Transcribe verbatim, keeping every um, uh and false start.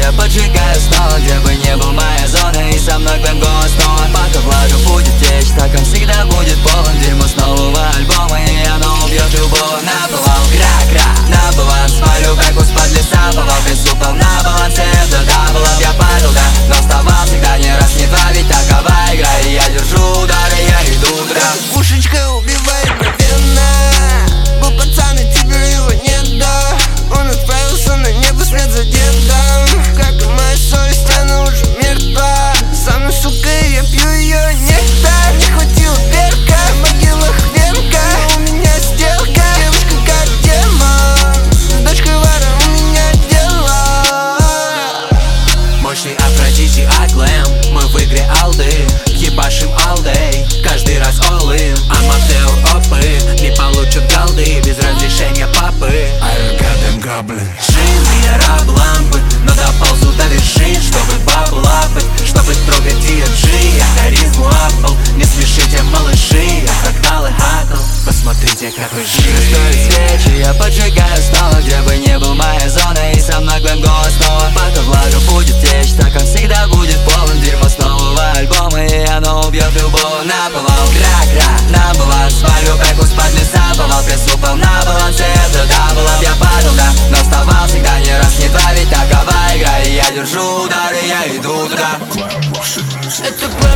я поджигаю снова, где бы не был моя зона, и со мной Гленн голос снова. Пока влажу будет течь, так он всегда будет полон дерьмо с нового альбома, и оно убьет любого. Наповал, кра-кра, на баланс, смотрю, как из-под леса повал, пресс упал на балансе, это дабл, я падал, да, но вставал всегда не раз, не два, ведь такова игра, и я держу удары, я иду туда. Пушечка убивает мгновенно, был пацан, и теперь его нет, да. Он отправился на небо вслед за дедом, как и моя совесть, она уже мертва. Со мной, сука, и я пью ее нектар. Не хватило перка, в могилах венка, но у меня сделка, девушка как демон, с дочкой Вара у меня дела. Мощный Афродити от Глэм, мы в игре алды, ебашим all day, каждый раз all in. Аматеур опыт, не получат голды без разрешения папы. Аэрогадем гоблин. Джин, я раб лампы, но доползу до вершин, чтобы бабу лапать, чтобы трогать ди джи. Я харизму апал, не смешите, малыши, я фракталы хакл, посмотрите, какой Стоит жир. свечи, я поджигаю снова, где бы не был моя зона, и со мной Гленн голос снова. Пока влага будет течь, так он всегда будет полон дерьмо с нового альбома, и оно убьет любого. Наповал, кра-кра, на баланс, смотрю, как из-под леса повал, пресс упал на балансе, это дабл, я падал, да, но вставал всегда не раз, не два, ведь такова игра, и я держу удары, я иду туда. Это